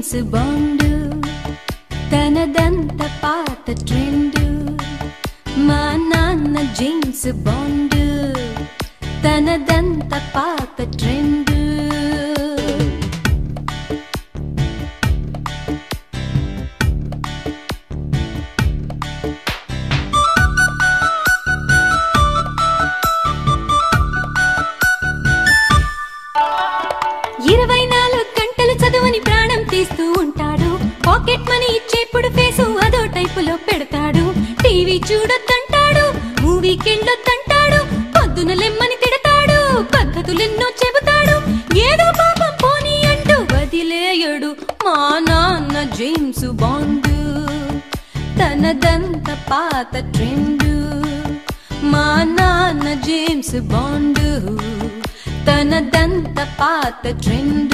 James Bond తనదంత పాత trend మా నాన్న జేమ్స్ బాండ్ తనదంత పాత ట్రెండ్ పాకెట్ మనీ ఇచ్చేప్పుడు ఫేసు అదో టైపులో పెడతాడు టీవీ చూడొద్దంటాడు మూవీకెళ్ళొద్దంటాడు పొద్దున లెమ్మని తిడతాడు పద్ధతులెన్నో చెబుతాడు ఏదో పాపం పోనీ అంటూ వదిలేయడు మా నాన్న జేమ్స్ బాండ్ తనదంత పాత ట్రెండ్ మా నాన్న జేమ్స్ బాండ్ తనదంత పాత ట్రెండ్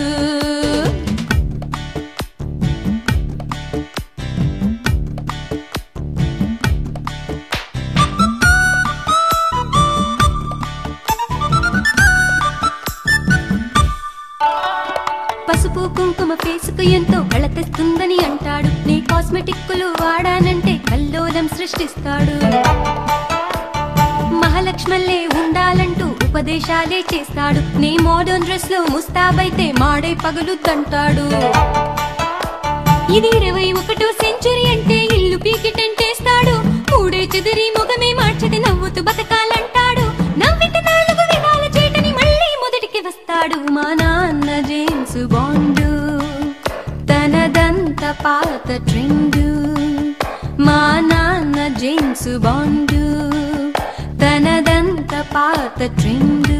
పసుపు కుంకుమ ఫేసుకు ఎంతో కళతెస్తుందని అంటాడు నీ కాస్మెటిక్కులు వాడానంటే కల్లోలం సృష్టిస్తాడు మహాలక్ష్మల్లే ఉండాలంటూ ఉపదేశాలే చేస్తాడు నీ మోడర్న్ డ్రెస్ లో ముస్తాబైతే మాడే పగులుద్దంటాడు ఇది 21వ సెంచురీ అంటే ఇల్లు పీకి టెంటేస్తాడు మూడే చెదిరి ముఖమే మార్చది నవ్వుతూ బతకాలంటాడు నవ్విట 4 విధాల చేటని మళ్ళీ మొదటికి వస్తాడు మా నాన్న జేమ్స్ బాండ్ తనదంత పాత ట్రెండ్ మా నాన్న జేమ్స్ బాండ్ తనదంత పాత ట్రెండ్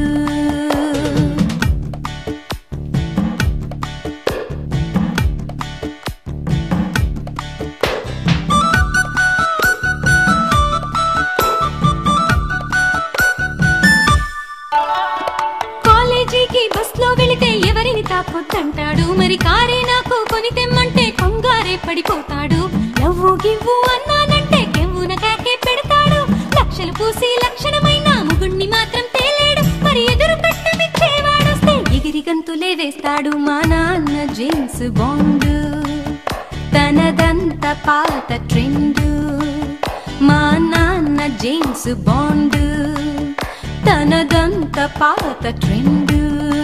తాపొద్దంటాడు మరి కారే నాకు కొని తెమ్మంటే కొంగారే పడిపోతాడు లవ్వు గివ్వు అన్నానంటే కెవ్వున కాకే పెడతాడు లక్షలు పూసి లక్షణమైన ముగుణ్ణి మాత్రం తేలేడు మరి ఎదురు కట్టమిచ్చేవాడొస్తే ఎగిరి గంతులే వేస్తాడు మా నాన్న జేమ్స్ బాండ్ తనదంత పాత ట్రెండ్ మా నాన్న జేమ్స్ బాండ్ తనదంత పాత ట్రెండ్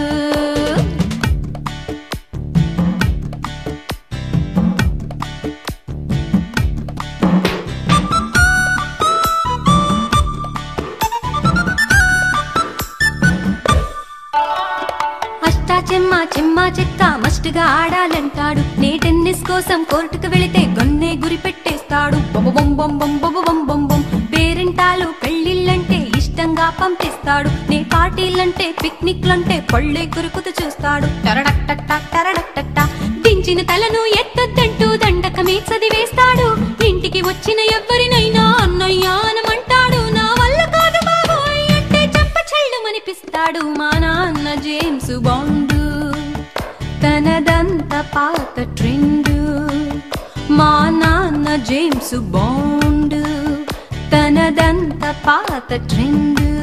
చెమ్మా చెక్క మస్ట్గా ఆడాలంటాడు నే టెన్నిస్ కోసం కోర్టుకు వెళితే గన్నే గురి పెట్టేస్తాడు బొబొంబొంబొంబొబొంబొంబొం పేరెంటాలు పెళ్లిళ్ళంటే ఇష్టంగా పంపిస్తాడు నే పార్టీలంటే పిక్నిక్లంటే పళ్ళే కురుకుతూ చూస్తాడు టరడక్టట్టా దించిన తలను ఎత్తొద్దంటూ దండకమే చదివేస్తాడు ఇంటికి వచ్చిన ఎవరినైనా అన్నయ్య అనమంటాడు నా వల్ల కాదు బాబోయ్ అంటే చంప చెల్లుమనిపిస్తాడు మా నాన్న జేమ్స్ బాండ్ తనదంత పాత ట్రెండ్ మా నాన్న జేమ్స్ బాండ్ తనదంత పాత ట్రెండ్